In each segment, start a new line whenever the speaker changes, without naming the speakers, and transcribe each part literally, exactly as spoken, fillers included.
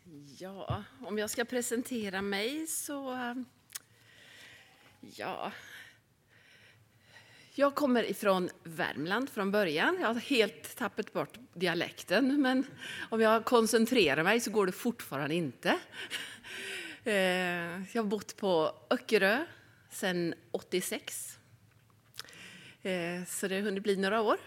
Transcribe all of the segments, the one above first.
Ja, om jag ska presentera mig så... Ja... Jag kommer ifrån Värmland från början. Jag har helt tappat bort dialekten, men om jag koncentrerar mig så går det fortfarande inte. Jag har bott på Öckerö sedan åttiosex, så det har hunnit bli några år.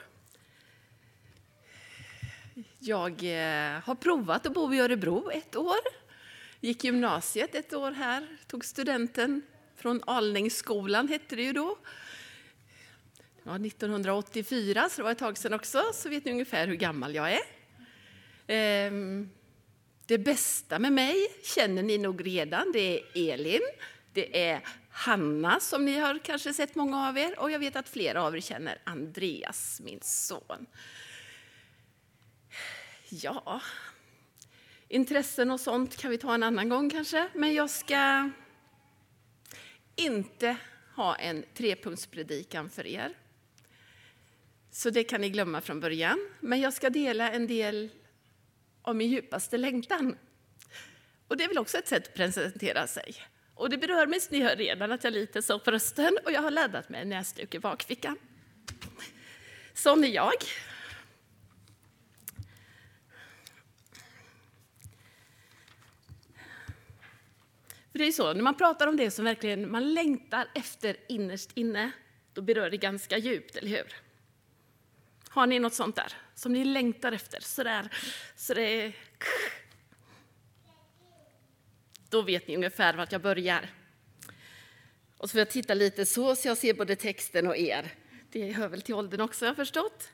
Jag har provat att bo i Örebro ett år. Gick gymnasiet ett år här. Tog studenten från Alningsskolan, hette det ju då. Det var nittonhundraåttiofyra, så det var ett tag sedan också. Så vet ni ungefär hur gammal jag är. Det bästa med mig känner ni nog redan. Det är Elin. Det är Hanna, som ni har kanske sett många av er. Och jag vet att flera av er känner Andreas, min son. Ja, intressen och sånt kan vi ta en annan gång kanske. Men jag ska inte ha en trepunktspredikan för er. Så det kan ni glömma från början. Men jag ska dela en del av min djupaste längtan. Och det är väl också ett sätt att presentera sig. Och det berör mig, så ni hör redan att jag lite så på rösten. Och jag har laddat med en näsduk i bakfickan. Sån är jag. För det är så, när man pratar om det som verkligen man längtar efter innerst inne, då berör det ganska djupt, eller hur? Har ni något sånt där som ni längtar efter? Sådär, så det är... Då vet ni ungefär vart jag börjar. Och så får jag titta lite så, så jag ser både texten och er. Det hör väl till åldern också, jag har förstått.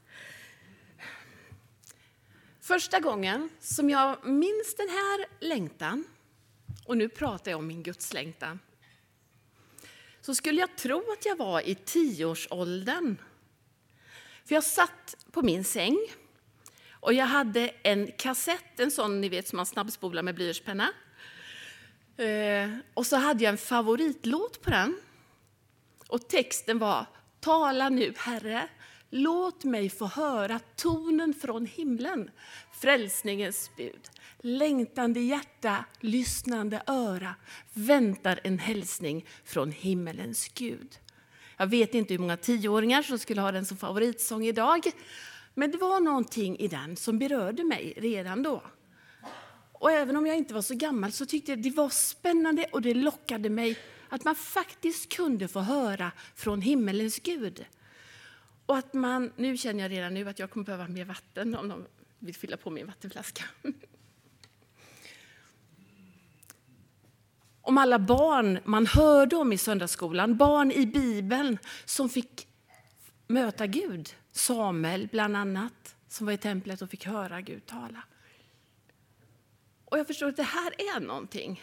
Första gången som jag minns den här längtan, och nu pratar jag om min gudslängtan, så skulle jag tro att jag var i tioårsåldern. För jag satt på min säng och jag hade en kassett, en sån ni vet som man snabbspolar med blyertspenna. Eh, och så hade jag en favoritlåt på den. Och texten var: tala nu, Herre, låt mig få höra tonen från himlen, frälsningens bud. Längtande hjärta, lyssnande öra, väntar en hälsning från himmelens Gud. Jag vet inte hur många tioåringar som skulle ha den som favoritsång idag. Men det var någonting i den som berörde mig redan då. Och även om jag inte var så gammal så tyckte jag det var spännande och det lockade mig att man faktiskt kunde få höra från himmelens Gud. Och att man, nu känner jag redan nu att jag kommer behöva mer vatten om de vill fylla på min vattenflaska. Om alla barn man hörde om i söndagsskolan, barn i Bibeln som fick möta Gud. Samuel bland annat, som var i templet och fick höra Gud tala. Och jag förstår att det här är någonting.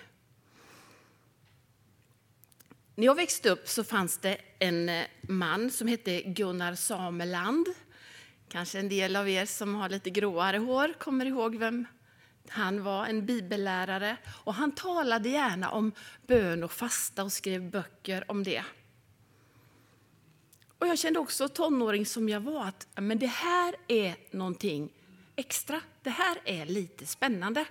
När jag växte upp så fanns det en man som hette Gunnar Sameland. Kanske en del av er som har lite gråare hår kommer ihåg vem han var, en bibellärare. Och han talade gärna om bön och fasta och skrev böcker om det. Och jag kände också tonåring som jag var att men det här är någonting extra. Det här är lite spännande.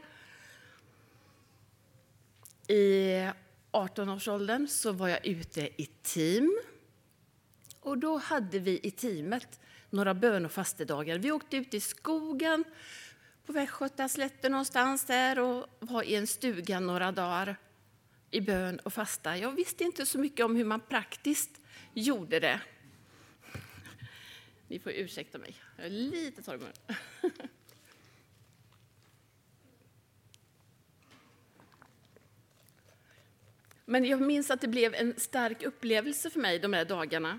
I arton-årsåldern så var jag ute i team. Och då hade vi i teamet några bön- och fastedagar. Vi åkte ut i skogen på Västgötaslätten någonstans där och var i en stuga några dagar i bön och fasta. Jag visste inte så mycket om hur man praktiskt gjorde det. Ni får ursäkta mig. Jag är lite torr i munnen. Men jag minns att det blev en stark upplevelse för mig de här dagarna.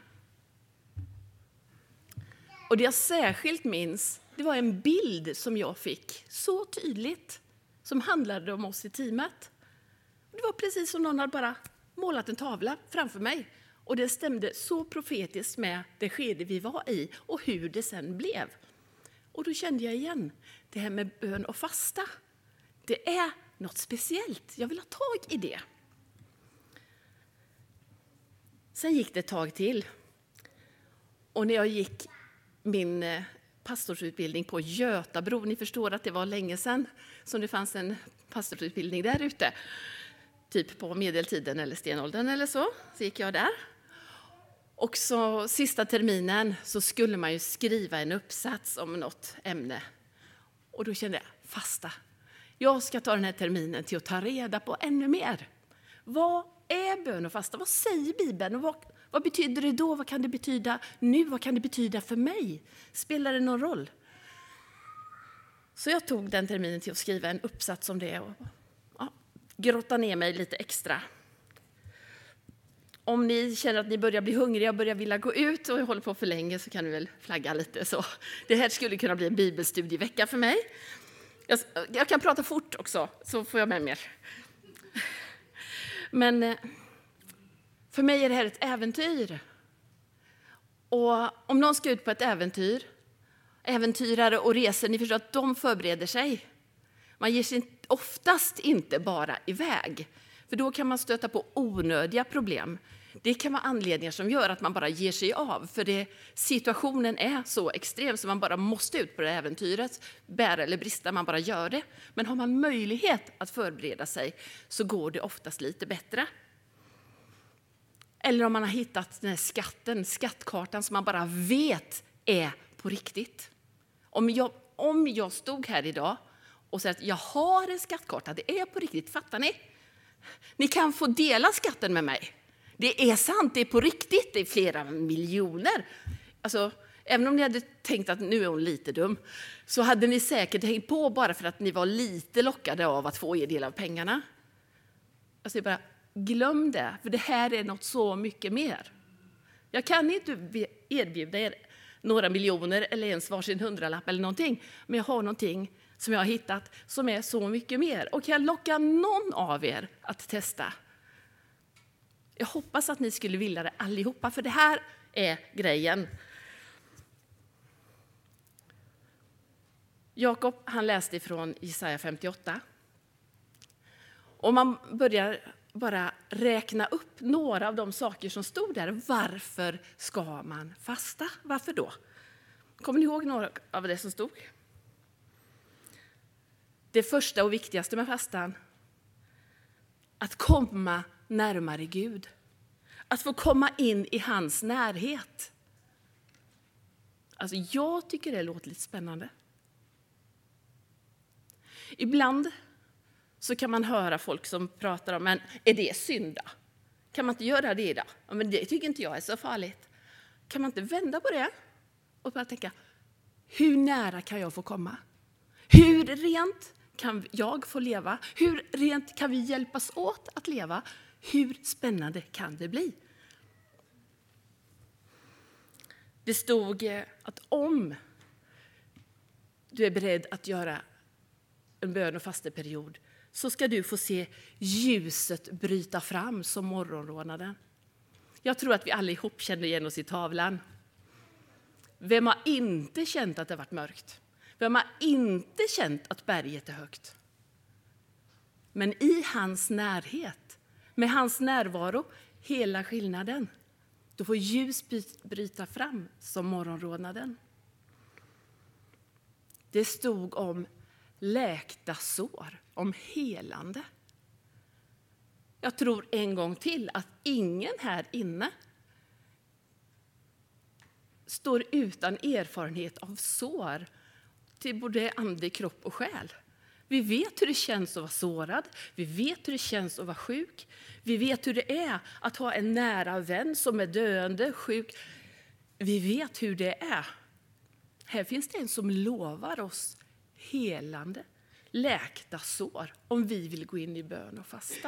Och det jag särskilt minns, det var en bild som jag fick så tydligt som handlade om oss i teamet. Det var precis som någon hade bara målat en tavla framför mig. Och det stämde så profetiskt med det skede vi var i och hur det sen blev. Och då kände jag igen det här med bön och fasta. Det är något speciellt. Jag vill ha tag i det. Sen gick det ett tag till. Och när jag gick min pastorsutbildning på Götabro. Ni förstår att det var länge sedan som det fanns en pastorsutbildning där ute. Typ på medeltiden eller stenåldern eller så. Så gick jag där. Och så sista terminen så skulle man ju skriva en uppsats om något ämne. Och då kände jag, fasta. Jag ska ta den här terminen till att ta reda på ännu mer. Vad är bön och fasta? Vad säger Bibeln? Och vad, vad betyder det då? Vad kan det betyda nu? Vad kan det betyda för mig? Spelar det någon roll? Så jag tog den terminen till att skriva en uppsats om det. Och ja, grotta ner mig lite extra. Om ni känner att ni börjar bli hungriga och börjar vilja gå ut och håller på för länge så kan ni väl flagga lite. Så det här skulle kunna bli en bibelstudievecka för mig. Jag, jag kan prata fort också, så får jag med mer. Men för mig är det här ett äventyr. Och om någon ska ut på ett äventyr, äventyrare och resor, ni förstår att de förbereder sig. Man ger sig oftast inte bara iväg. För då kan man stöta på onödiga problem. Det kan vara anledningar som gör att man bara ger sig av. För det, situationen är så extrem så man bara måste ut på det äventyret. Bära eller brista, man bara gör det. Men har man möjlighet att förbereda sig så går det oftast lite bättre. Eller om man har hittat den här skatten, skattkartan som man bara vet är på riktigt. Om jag, om jag stod här idag och sa att jag har en skattkarta, det är på riktigt, fattar ni? Ni kan få dela skatten med mig. Det är sant, det är på riktigt, det är flera miljoner. Alltså, även om ni hade tänkt att nu är hon lite dum, så hade ni säkert hängt på bara för att ni var lite lockade av att få er del av pengarna. Alltså bara, glöm det, för det här är något så mycket mer. Jag kan inte erbjuda er några miljoner eller ens varsin hundralapp eller någonting, men jag har någonting som jag har hittat som är så mycket mer. Och kan locka någon av er att testa. Jag hoppas att ni skulle vilja det allihopa, för det här är grejen. Jakob, han läste ifrån Jesaja femtioåtta. Och man börjar bara räkna upp några av de saker som stod där. Varför ska man fasta? Varför då? Kommer ni ihåg några av det som stod? Det första och viktigaste med fastan, att komma närmare Gud. Att få komma in i hans närhet. Alltså jag tycker det låter lite spännande. Ibland så kan man höra folk som pratar om, men är det synd då? Kan man inte göra det då? Ja, men det tycker inte jag är så farligt. Kan man inte vända på det och bara tänka, hur nära kan jag få komma? Hur rent kan jag få leva? Hur rent kan vi hjälpas åt att leva? Hur spännande kan det bli? Det stod att om du är beredd att göra en bön- och fasteperiod så ska du få se ljuset bryta fram som morgonrånaden. Jag tror att vi allihop känner igen oss i tavlan. Vem har inte känt att det varit mörkt? Vem har inte känt att berget är högt? Men i hans närhet, med hans närvaro, hela skillnaden. Då får ljus bryta fram som morgonrodnaden. Det stod om läkta sår, om helande. Jag tror en gång till att ingen här inne står utan erfarenhet av sår till både ande, kropp och själ. Vi vet hur det känns att vara sårad. Vi vet hur det känns att vara sjuk. Vi vet hur det är att ha en nära vän som är döende, sjuk. Vi vet hur det är. Här finns det en som lovar oss helande, läkta sår om vi vill gå in i bön och fasta.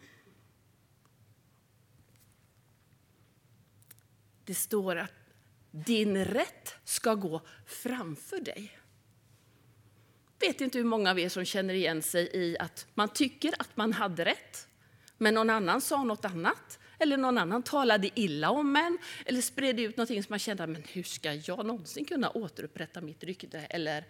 Det står att din rätt ska gå framför dig. Jag vet inte hur många av er som känner igen sig i att man tycker att man hade rätt, men någon annan sa något annat, eller någon annan talade illa om en, eller spred ut någonting som man kände, men hur ska jag någonsin kunna återupprätta mitt rykte? Eller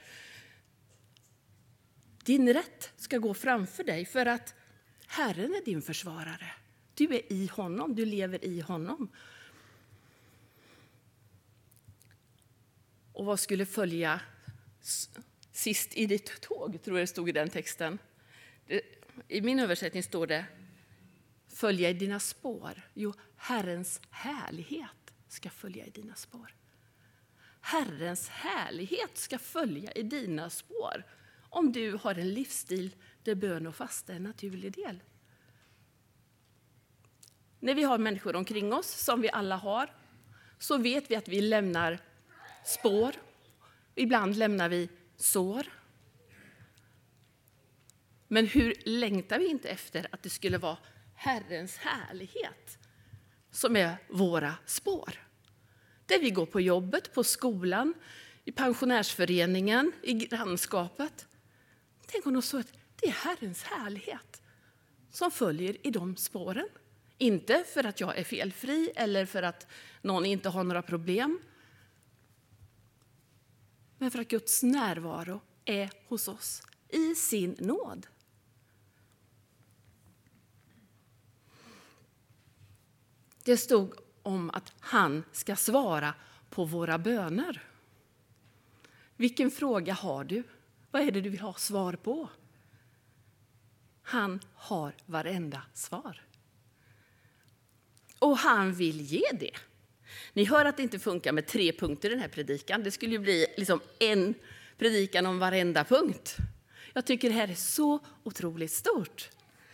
din rätt ska gå framför dig för att Herren är din försvarare. Du är i honom, du lever i honom. Och vad skulle följa sist i ditt tåg, tror jag det stod i den texten. Det, i min översättning står det följa i dina spår. Jo, Herrens härlighet ska följa i dina spår. Herrens härlighet ska följa i dina spår om du har en livsstil där bön och fasta är en naturlig del. När vi har människor omkring oss, som vi alla har, så vet vi att vi lämnar spår. Ibland lämnar vi sår. Men hur längtar vi inte efter att det skulle vara Herrens härlighet som är våra spår? Där vi går på jobbet, på skolan, i pensionärsföreningen, i grannskapet. Tänk om det så att det är Herrens härlighet som följer i de spåren. Inte för att jag är felfri eller för att någon inte har några problem. Men för att Guds närvaro är hos oss i sin nåd. Det stod om att han ska svara på våra böner. Vilken fråga har du? Vad är det du vill ha svar på? Han har varenda svar. Och han vill ge det. Ni hör att det inte funkar med tre punkter i den här predikan. Det skulle ju bli liksom en predikan om varenda punkt. Jag tycker det här är så otroligt stort.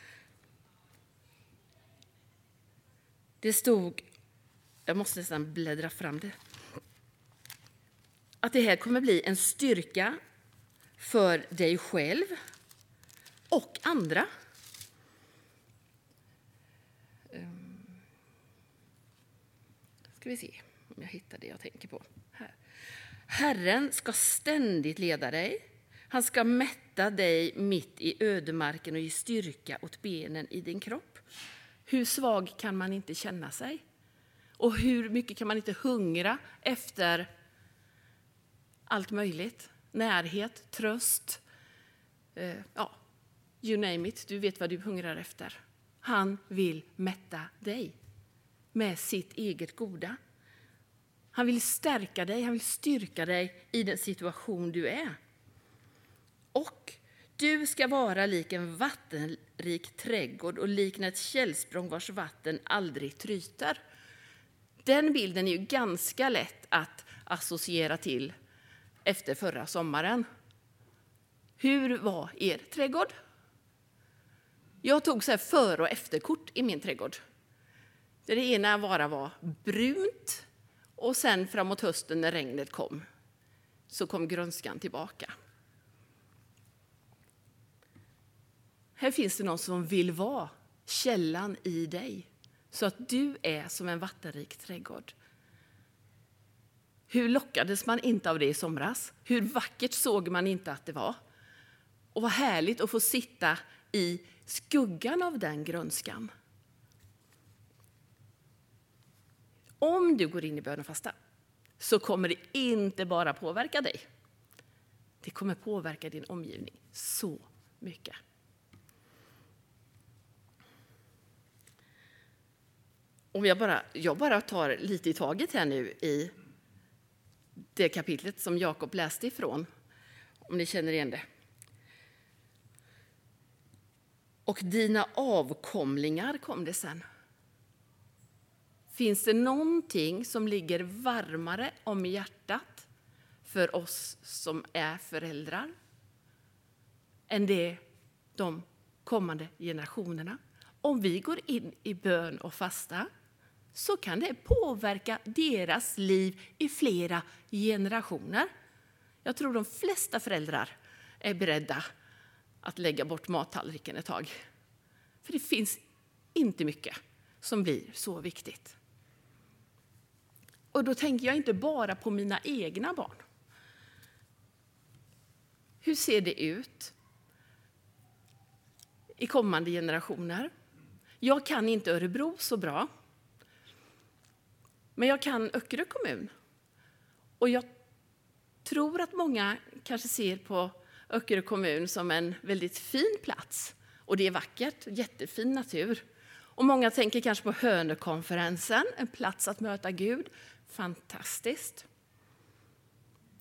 Det stod, jag måste nästan bläddra fram det, att det här kommer bli en styrka för dig själv och andra. Ska vi se om jag hittar det jag tänker på. Här. Herren ska ständigt leda dig. Han ska mätta dig mitt i ödemarken och ge styrka åt benen i din kropp. Hur svag kan man inte känna sig? Och hur mycket kan man inte hungra efter allt möjligt? Närhet, tröst, eh, ja, you name it. Du vet vad du hungrar efter. Han vill mätta dig med sitt eget goda. Han vill stärka dig, han vill styrka dig i den situation du är. Och du ska vara lik en vattenrik trädgård och likna ett källsprång vars vatten aldrig tryter. Den bilden är ju ganska lätt att associera till efter förra sommaren. Hur var er trädgård? Jag tog så här före- och efterkort i min trädgård. Det ena bara var brunt och sen framåt hösten när regnet kom så kom grönskan tillbaka. Här finns det någon som vill vara källan i dig så att du är som en vattenrik trädgård. Hur lockades man inte av det i somras? Hur vackert såg man inte att det var? Och vad härligt att få sitta i skuggan av den grönskan. Om du går in i bön och fasta så kommer det inte bara påverka dig. Det kommer påverka din omgivning så mycket. Om jag bara, jag bara tar lite i taget här nu i det kapitlet som Jakob läste ifrån, om ni känner igen det. Och dina avkomlingar kom det sen. Finns det någonting som ligger varmare om hjärtat för oss som är föräldrar än det de kommande generationerna? Om vi går in i bön och fasta så kan det påverka deras liv i flera generationer. Jag tror de flesta föräldrar är beredda att lägga bort mattallriken ett tag. För det finns inte mycket som blir så viktigt. Och då tänker jag inte bara på mina egna barn. Hur ser det ut i kommande generationer? Jag kan inte Örebro så bra. Men jag kan Öckerö kommun. Och jag tror att många kanske ser på Öckerö kommun som en väldigt fin plats. Och det är vackert, jättefin natur. Och många tänker kanske på Hönökonferensen, en plats att möta Gud. Fantastiskt.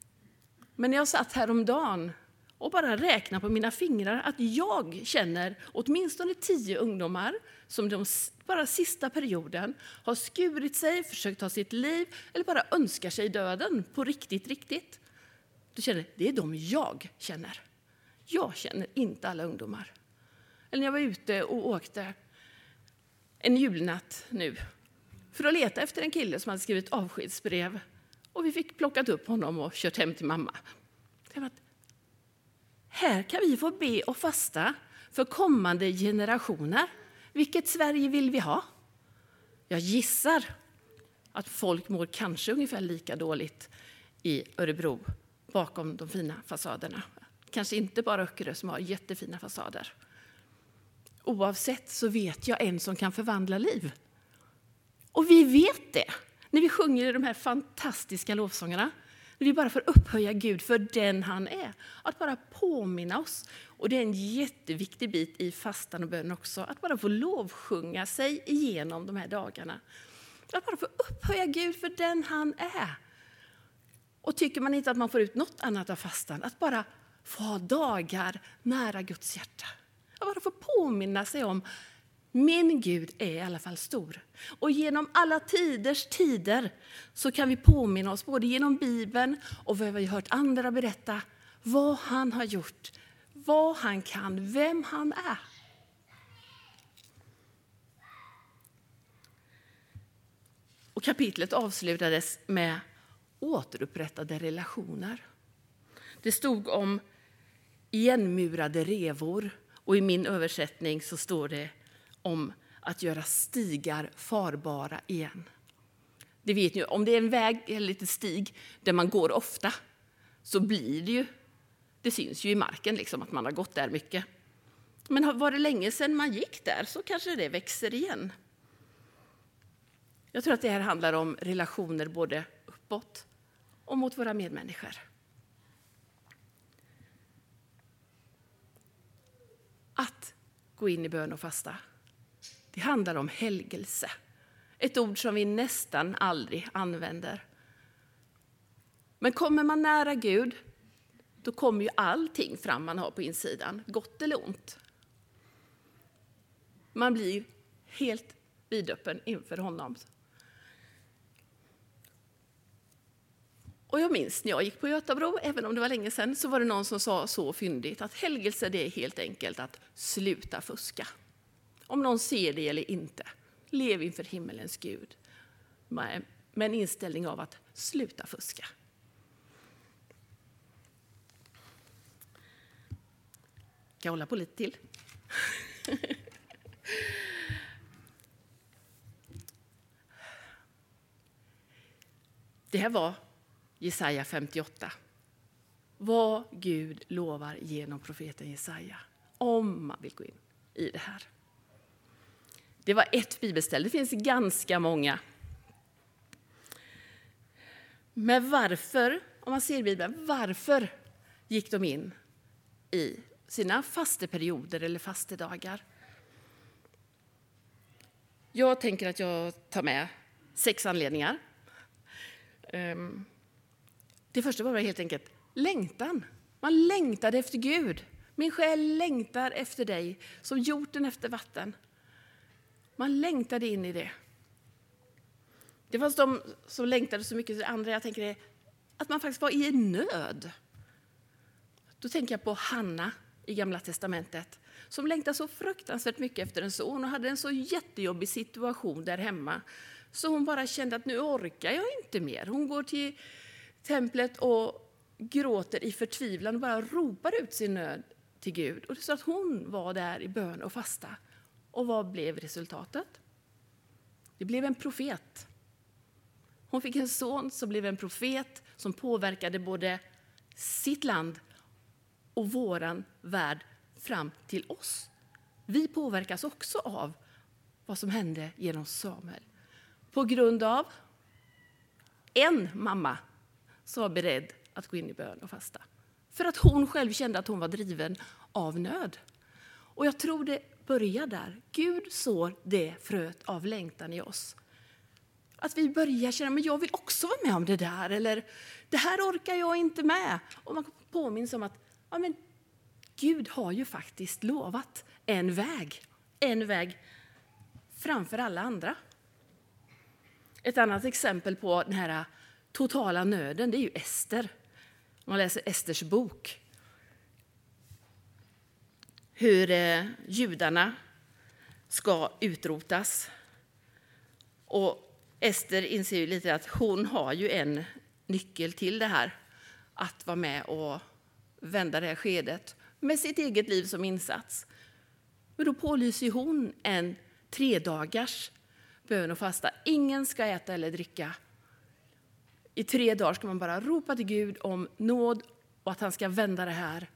Men jag satt häromdagen och bara räknade på mina fingrar att jag känner åtminstone tio ungdomar som de bara sista perioden har skurit sig, försökt ta sitt liv eller bara önskar sig döden på riktigt, riktigt. Du känner, det är de jag känner. Jag känner inte alla ungdomar. Eller när jag var ute och åkte en julnatt nu för att leta efter en kille som hade skrivit avskedsbrev. Och vi fick plockat upp honom och kört hem till mamma. Här kan vi få be och fasta för kommande generationer. Vilket Sverige vill vi ha? Jag gissar att folk mår kanske ungefär lika dåligt i Örebro bakom de fina fasaderna. Kanske inte bara Öckerö som har jättefina fasader. Oavsett så vet jag en som kan förvandla liv. Och vi vet det när vi sjunger i de här fantastiska lovsångerna. När vi bara får upphöja Gud för den han är. Att bara påminna oss. Och det är en jätteviktig bit i fastan och bön också. Att bara få lovsjunga sig igenom de här dagarna. Att bara få upphöja Gud för den han är. Och tycker man inte att man får ut något annat av fastan. Att bara få ha dagar nära Guds hjärta. Att bara få påminna sig om min Gud är i alla fall stor. Och genom alla tiders tider så kan vi påminna oss både genom Bibeln och vad vi har hört andra berätta. Vad han har gjort, vad han kan, vem han är. Och kapitlet avslutades med återupprättade relationer. Det stod om igenmurade revor och i min översättning så står det om att göra stigar farbara igen. Det vet ni, om det är en väg eller lite stig där man går ofta så blir det ju, det syns ju i marken liksom att man har gått där mycket. Men var det länge sedan man gick där så kanske det växer igen. Jag tror att det här handlar om relationer både uppåt och mot våra medmänniskor. Att gå in i bön och fasta. Det handlar om helgelse. Ett ord som vi nästan aldrig använder. Men kommer man nära Gud, då kommer ju allting fram man har på insidan. Gott eller ont. Man blir helt vidöppen inför honom. Och jag minns när jag gick på Götabro, även om det var länge sedan, så var det någon som sa så fyndigt att helgelse det är helt enkelt att sluta fuska. Om någon ser det eller inte. Lev inför himmelens Gud. Med en inställning av att sluta fuska. Kan jag hålla på lite till? Det här var Jesaja femtioåtta. Vad Gud lovar genom profeten Jesaja. Om man vill gå in i det här. Det var ett bibelställe. Det finns ganska många. Men varför, om man ser Bibeln, varför gick de in i sina fasteperioder eller fastedagar? Jag tänker att jag tar med sex anledningar. Det första var helt enkelt längtan. Man längtade efter Gud. Min själ längtar efter dig som jorden efter vatten. Man längtade in i det. Det fanns de som längtade så mycket. Det andra jag tänker är att man faktiskt var i nöd. Då tänker jag på Hanna i Gamla testamentet. Som längtade så fruktansvärt mycket efter en son och hade en så jättejobbig situation där hemma. Så hon bara kände att nu orkar jag inte mer. Hon går till templet och gråter i förtvivlan och bara ropar ut sin nöd till Gud. Och det är så att hon var där i bön och fasta. Och vad blev resultatet? Det blev en profet. Hon fick en son som blev en profet som påverkade både sitt land och våran värld fram till oss. Vi påverkas också av vad som hände genom Samuel. På grund av en mamma som var beredd att gå in i bön och fasta. För att hon själv kände att hon var driven av nöd. Och jag tror det börjar där. Gud sår det fröet av längtan i oss. Att vi börjar känna, men jag vill också vara med om det där. Eller, det här orkar jag inte med. Och man påminns om att ja, men Gud har ju faktiskt lovat en väg. En väg framför alla andra. Ett annat exempel på den här totala nöden, det är ju Ester. Man läser Esters bok. Hur eh, judarna ska utrotas. Och Ester inser ju lite att hon har ju en nyckel till det här. Att vara med och vända det här skedet med sitt eget liv som insats. Men då pålyser hon en tre dagars bön och fasta. Ingen ska äta eller dricka. I tre dagar ska man bara ropa till Gud om nåd och att han ska vända det här.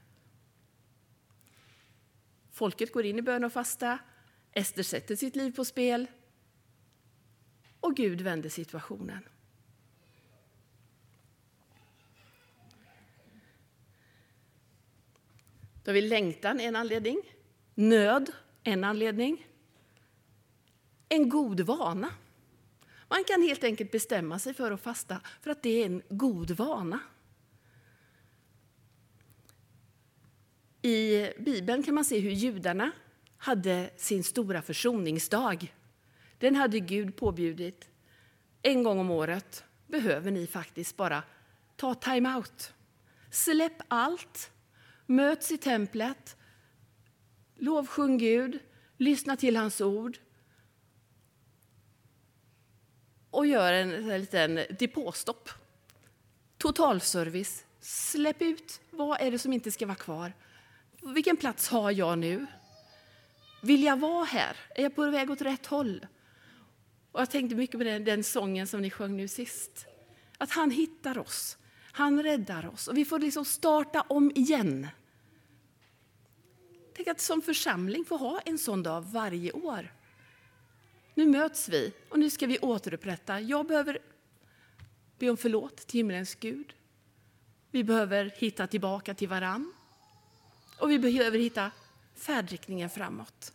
Folket går in i bön och fasta. Ester sätter sitt liv på spel. Och Gud vänder situationen. Då har vi längtan, en anledning. Nöd, en anledning. En god vana. Man kan helt enkelt bestämma sig för att fasta för att det är en god vana. I Bibeln kan man se hur judarna hade sin stora försoningsdag. Den hade Gud påbjudit. En gång om året behöver ni faktiskt bara ta time out. Släpp allt. Möts i templet. Lovsjung Gud. Lyssna till hans ord. Och gör en, en liten depåstopp. Totalservice. Släpp ut. Vad är det som inte ska vara kvar? Vilken plats har jag nu? Vill jag vara här? Är jag på väg åt rätt håll? Och jag tänkte mycket på den, den sången som ni sjöng nu sist. Att han hittar oss. Han räddar oss. Och vi får liksom starta om igen. Tänk att som församling få ha en sån dag varje år. Nu möts vi och nu ska vi återupprätta. Jag behöver be om förlåt till himmelens Gud. Vi behöver hitta tillbaka till varann. Och vi behöver hitta färdriktningen framåt.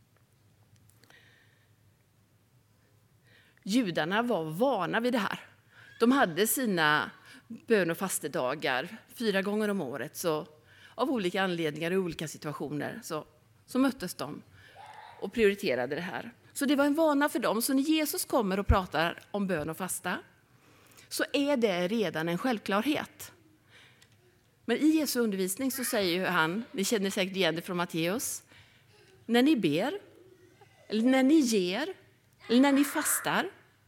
Judarna var vana vid det här. De hade sina bön- och fastedagar fyra gånger om året. Så av olika anledningar och olika situationer så, så möttes de och prioriterade det här. Så det var en vana för dem. Så när Jesus kommer och pratar om bön och fasta så är det redan en självklarhet. Men i Jesu undervisning så säger ju han, ni känner säkert igen det från Matteus, när ni ber, eller när ni ger, eller när ni fastar,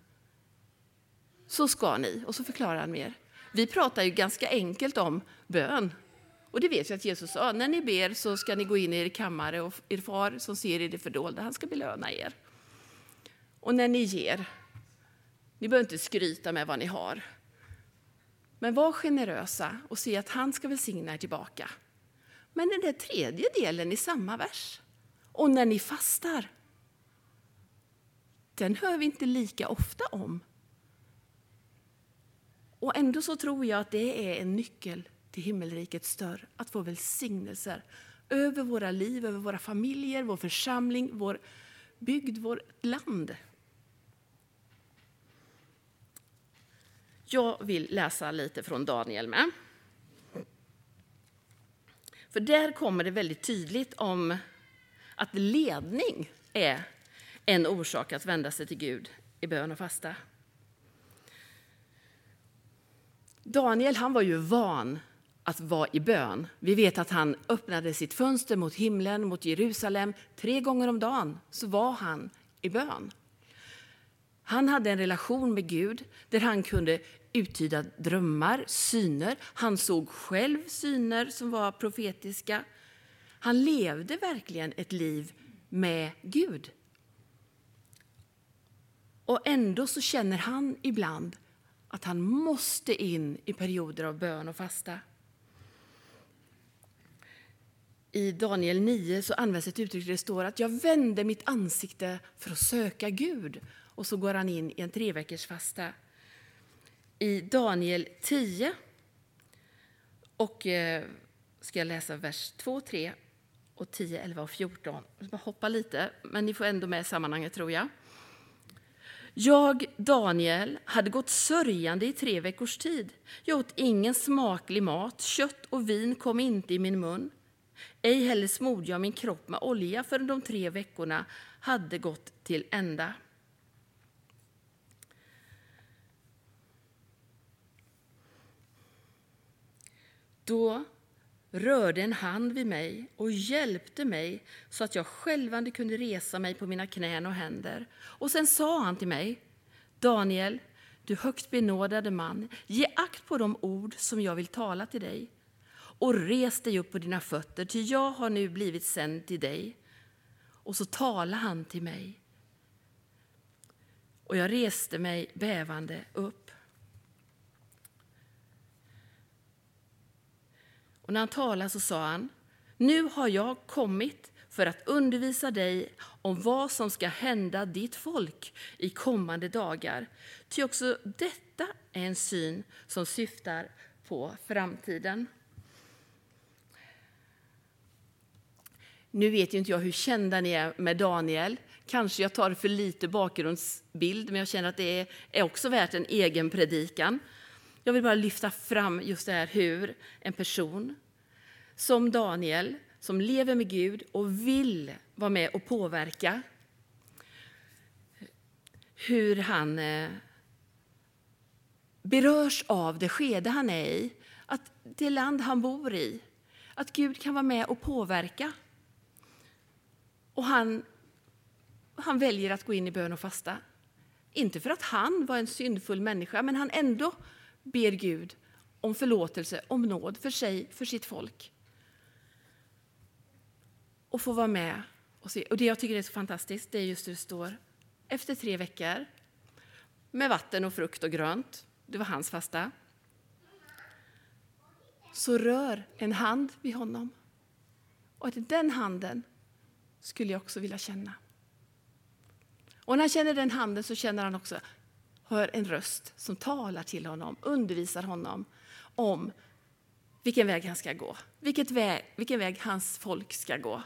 så ska ni, och så förklarar han mer. Vi pratar ju ganska enkelt om bön. Och det vet jag att Jesus sa, när ni ber så ska ni gå in i er kammare och er far som ser i det fördolda, han ska belöna er. Och när ni ger, ni behöver inte skryta med vad ni har. Men var generösa och se att han ska välsigna er tillbaka. Men den där tredje delen i samma vers. Och när ni fastar. Den hör vi inte lika ofta om. Och ändå så tror jag att det är en nyckel till himmelrikets dörr. Att få välsignelser över våra liv, över våra familjer, vår församling, vår bygd, vårt land. Jag vill läsa lite från Daniel med. För där kommer det väldigt tydligt om att ledning är en orsak att vända sig till Gud i bön och fasta. Daniel, han var ju van att vara i bön. Vi vet att han öppnade sitt fönster mot himlen, mot Jerusalem. Tre gånger om dagen så var han i bön. Han hade en relation med Gud där han kunde uttyda drömmar, syner. Han såg själv syner som var profetiska. Han levde verkligen ett liv med Gud. Och ändå så känner han ibland att han måste in i perioder av bön och fasta. I Daniel nio så används ett uttryck där det står att jag vände mitt ansikte för att söka Gud. Och så går han in i en tre veckors fasta. I Daniel tio och eh, ska jag läsa vers två, tre och tio, elva och fjorton. Jag ska bara hoppa lite, men ni får ändå med sammanhanget tror jag. Jag, Daniel, hade gått sörjande i tre veckors tid. Jag åt ingen smaklig mat, kött och vin kom inte i min mun. Ej heller smorde jag min kropp med olja förrän de tre veckorna hade gått till ända. Då rörde en hand vid mig och hjälpte mig så att jag självande kunde resa mig på mina knän och händer. Och sen sa han till mig: Daniel, du högt benådade man, ge akt på de ord som jag vill tala till dig. Och res dig upp på dina fötter, ty jag har nu blivit sänd till dig. Och så talade han till mig. Och jag reste mig bävande upp. Och när han talade så sa han: nu har jag kommit för att undervisa dig om vad som ska hända ditt folk i kommande dagar. Ty också detta är en syn som syftar på framtiden. Nu vet ju inte jag hur kända ni är med Daniel. Kanske jag tar för lite bakgrundsbild, men jag känner att det är också värt en egen predikan. Jag vill bara lyfta fram just det här hur en person som Daniel, som lever med Gud och vill vara med och påverka, hur han berörs av det skede han är i, att det land han bor i, att Gud kan vara med och påverka. Och han, han väljer att gå in i bön och fasta. Inte för att han var en syndfull människa, men han ändå ber Gud om förlåtelse, om nåd för sig, för sitt folk. Och få vara med och se. Och det jag tycker är så fantastiskt, det är just det det står. Efter tre veckor med vatten och frukt och grönt, det var hans fasta, så rör en hand vid honom. Och att den handen skulle jag också vilja känna. Och när han känner den handen så känner han också, hör en röst som talar till honom, undervisar honom om vilken väg han ska gå. Vilket väg, vilken väg hans folk ska gå.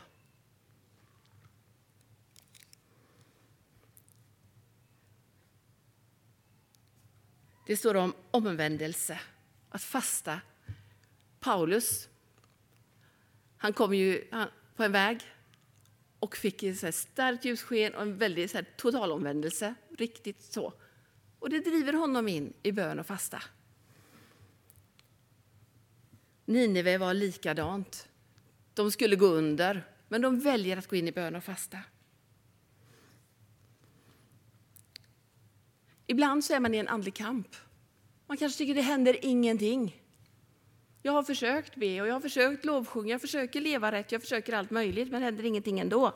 Det står om omvändelse, att fasta. Paulus, han kom ju på en väg och fick ett starkt ljussken och en väldigt så här, total omvändelse. Riktigt så. Och det driver honom in i bön och fasta. Nineve var likadant. De skulle gå under, men de väljer att gå in i bön och fasta. Ibland så är man i en andlig kamp. Man kanske tycker det händer ingenting. Jag har försökt be och jag har försökt lovsjunga, jag försöker leva rätt, jag försöker allt möjligt, men det händer ingenting ändå.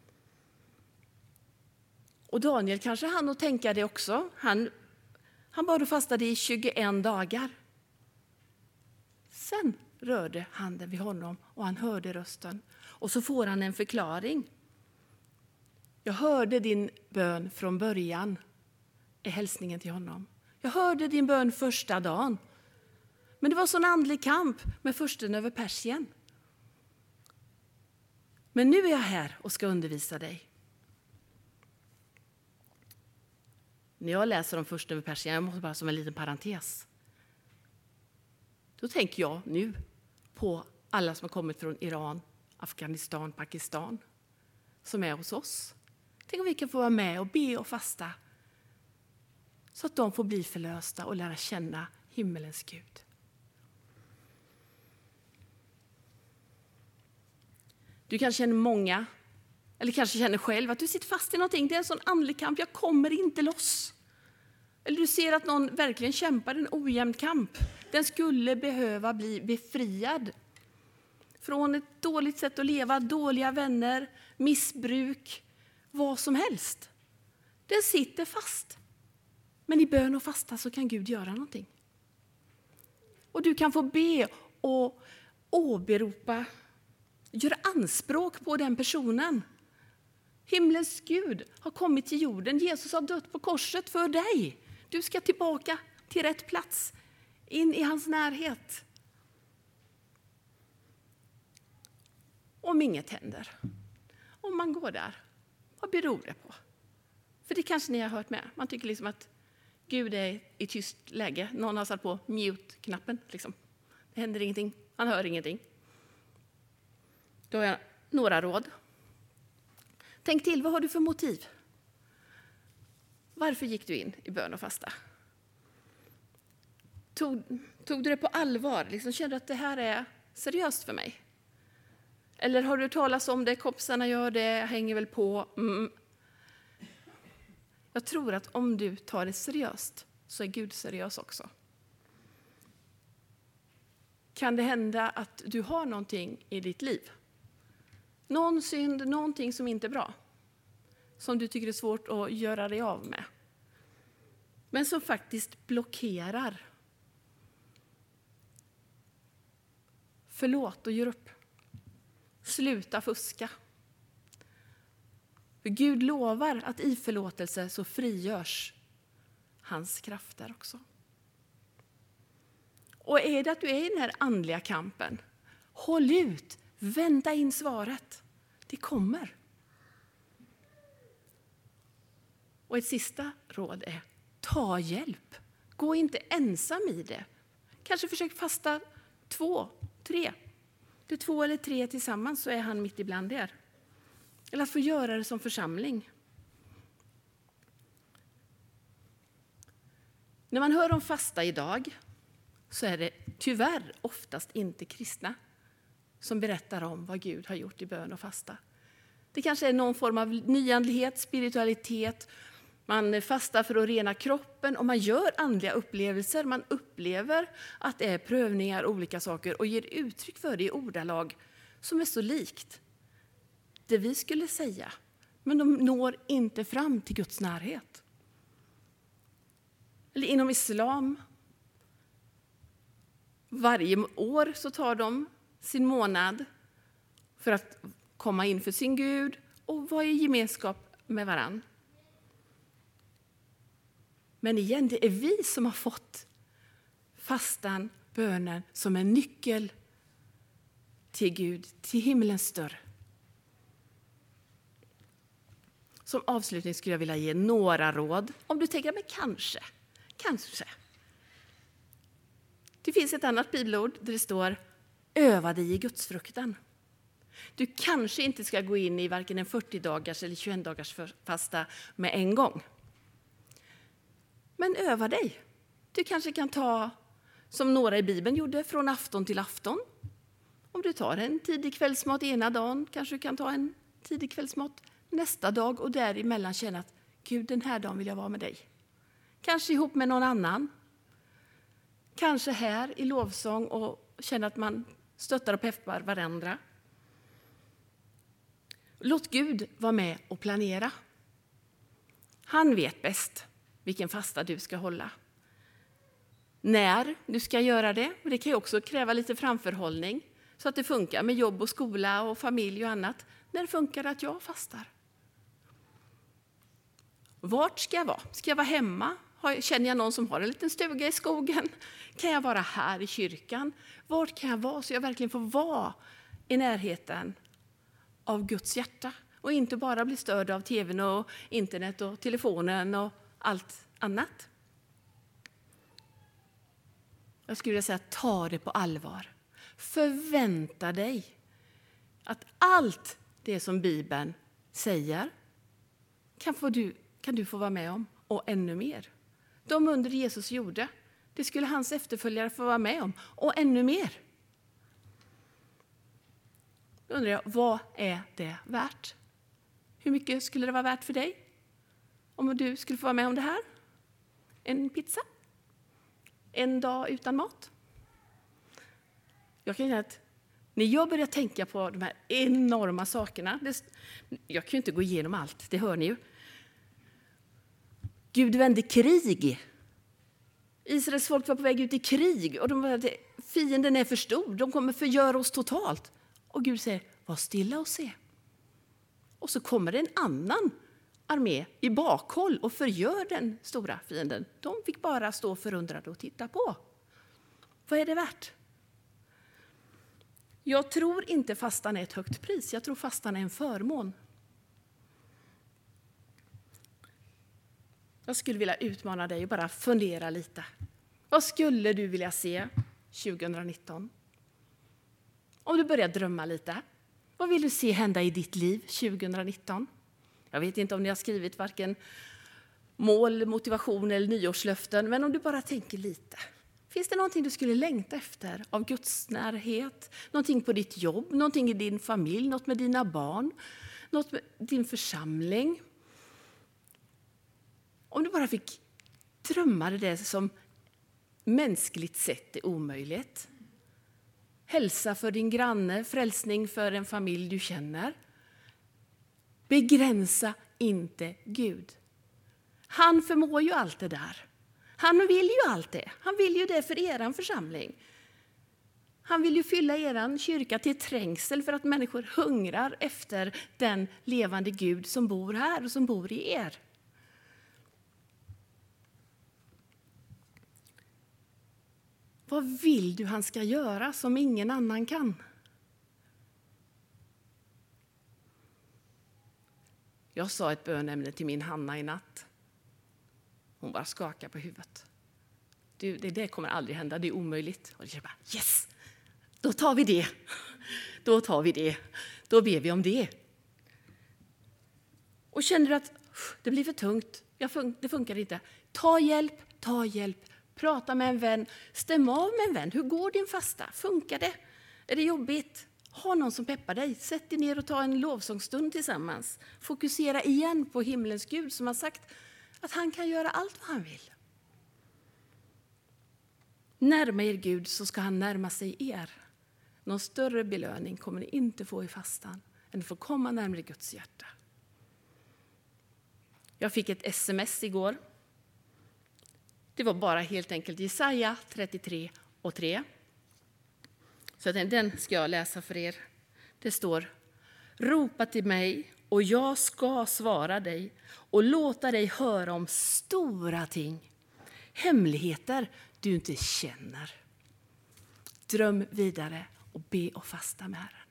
Och Daniel kanske han och tänka det också. Han, han bad och fastade i tjugoen dagar. Sen rörde handen vid honom och han hörde rösten. Och så får han en förklaring. Jag hörde din bön från början, är hälsningen till honom. Jag hörde din bön första dagen. Men det var sån andlig kamp med fursten över Persien. Men nu är jag här och ska undervisa dig. När jag läser om fursten över Persien, jag måste bara som en liten parentes. Då tänker jag nu på alla som har kommit från Iran, Afghanistan, Pakistan, som är hos oss. Tänk om vi kan få vara med och be och fasta, så att de får bli förlösta och lära känna himmelens Gud. Du kanske känner många, eller kanske känner själv att du sitter fast i någonting. Det är en sån andlig kamp, jag kommer inte loss. Eller du ser att någon verkligen kämpar en ojämn kamp. Den skulle behöva bli befriad från ett dåligt sätt att leva, dåliga vänner, missbruk, vad som helst. Den sitter fast. Men i bön och fasta så kan Gud göra någonting. Och du kan få be och åberopa, göra anspråk på den personen. Himlens Gud har kommit till jorden. Jesus har dött på korset för dig. Du ska tillbaka till rätt plats, in i hans närhet. Om inget händer, om man går där, vad beror det på? För det kanske ni har hört med. Man tycker liksom att Gud är i tyst läge. Någon har satt på mute-knappen. Liksom. Det händer ingenting. Han hör ingenting. Då har jag några råd. Tänk till, vad har du för motiv? Varför gick du in i bön och fasta? Tog, tog du det på allvar? Liksom kände du att det här är seriöst för mig? Eller har du talat om det, kompisarna gör det, hänger väl på. Mm. Jag tror att om du tar det seriöst så är Gud seriös också. Kan det hända att du har någonting i ditt liv? Någon synd, någonting som inte är bra. Som du tycker är svårt att göra dig av med. Men som faktiskt blockerar. Förlåt och gör upp. Sluta fuska. För Gud lovar att i förlåtelse så frigörs hans krafter också. Och är det att du är i den här andliga kampen, håll ut, vänta in svaret. Det kommer. Och ett sista råd är, ta hjälp. Gå inte ensam i det. Kanske försök fasta två, tre. Det är två eller tre tillsammans så är han mitt ibland er. Eller att få göra det som församling. När man hör om fasta idag så är det tyvärr oftast inte kristna som berättar om vad Gud har gjort i bön och fasta. Det kanske är någon form av nyandlighet, spiritualitet. Man fastar för att rena kroppen och man gör andliga upplevelser. Man upplever att det är prövningar, olika saker och ger uttryck för det i ordalag som är så likt det vi skulle säga. Men de når inte fram till Guds närhet. Eller inom islam. Varje år så tar de sin månad för att komma in för sin Gud och vara i gemenskap med varann. Men igen, det är vi som har fått fastan, bönen som en nyckel till Gud, till himmelens dörr. Som avslutning skulle jag vilja ge några råd. Om du tänker, men kanske, kanske. Det finns ett annat bibelord där det står, öva dig i Guds fruktan. Du kanske inte ska gå in i varken en fyrtio dagars eller tjugoett dagars fasta med en gång. Men öva dig. Du kanske kan ta, som några i Bibeln gjorde, från afton till afton. Om du tar en tidig kvällsmat ena dagen, kanske du kan ta en tidig kvällsmat nästa dag och däremellan känna att Gud, den här dagen vill jag vara med dig. Kanske ihop med någon annan. Kanske här i lovsång och känna att man stöttar och peppar varandra. Låt Gud vara med och planera. Han vet bäst vilken fasta du ska hålla. När du ska göra det. Det kan ju också kräva lite framförhållning. Så att det funkar med jobb och skola och familj och annat. När funkar det att jag fastar? Vart ska jag vara? Ska jag vara hemma? Känner jag någon som har en liten stuga i skogen? Kan jag vara här i kyrkan? Vart kan jag vara så jag verkligen får vara i närheten av Guds hjärta? Och inte bara bli störd av tvn och internet och telefonen och allt annat. Jag skulle vilja säga, ta det på allvar. Förvänta dig att allt det som Bibeln säger kan, få du, kan du få vara med om och ännu mer. De under Jesus gjorde, det skulle hans efterföljare få vara med om och ännu mer. Då undrar jag, vad är det värt? Hur mycket skulle det vara värt för dig om du skulle få vara med om det här? En pizza? En dag utan mat? Jag kan säga att när jag börjar tänka på de här enorma sakerna, det, jag kan ju inte gå igenom allt, det hör ni ju. Gud vände krig. Israels folk var på väg ut i krig och de var, fienden är för stor, de kommer förgöra oss totalt. Och Gud säger, var stilla och se. Och så kommer det en annan armé i bakhåll och förgör den stora fienden. De fick bara stå förundrade och titta på. Vad är det värt? Jag tror inte fastan är ett högt pris. Jag tror fastan är en förmån. Jag skulle vilja utmana dig och bara fundera lite. Vad skulle du vilja se tjugonitton? Om du börjar drömma lite. Vad vill du se hända i ditt liv tjugonitton? Jag vet inte om ni har skrivit varken mål, motivation eller nyårslöften. Men om du bara tänker lite. Finns det någonting du skulle längta efter av Guds närhet? Någonting på ditt jobb, någonting i din familj, något med dina barn, något med din församling? Om du bara fick drömma det som mänskligt sett är omöjligt. Hälsa för din granne, frälsning för en familj du känner. Begränsa inte Gud. Han förmår ju allt det där. Han vill ju allt det. Han vill ju det för eran församling. Han vill ju fylla eran kyrka till trängsel för att människor hungrar efter den levande Gud som bor här och som bor i er. Vad vill du han ska göra som ingen annan kan? Jag sa ett bönämne till min Hanna i natt. Hon bara skakade på huvudet. Du, det, det kommer aldrig hända, det är omöjligt. Och jag bara, yes! Då tar vi det. Då tar vi det. Då ber vi om det. Och känner du att det blir för tungt, jag fun- det funkar inte. Ta hjälp, ta hjälp. Prata med en vän, stäm av med en vän. Hur går din fasta? Funkar det? Är det jobbigt? Ha någon som peppar dig. Sätt dig ner och ta en lovsångsstund tillsammans. Fokusera igen på himlens Gud som har sagt att han kan göra allt vad han vill. Närma er Gud så ska han närma sig er. Någon större belöning kommer ni inte få i fastan än att få komma närmare Guds hjärta. Jag fick ett sms igår. Det var bara helt enkelt Jesaja trettiotre och tre. Så den, den ska jag läsa för er. Det står: ropa till mig och jag ska svara dig och låta dig höra om stora ting. Hemligheter du inte känner. Dröm vidare och be och fasta med Herren.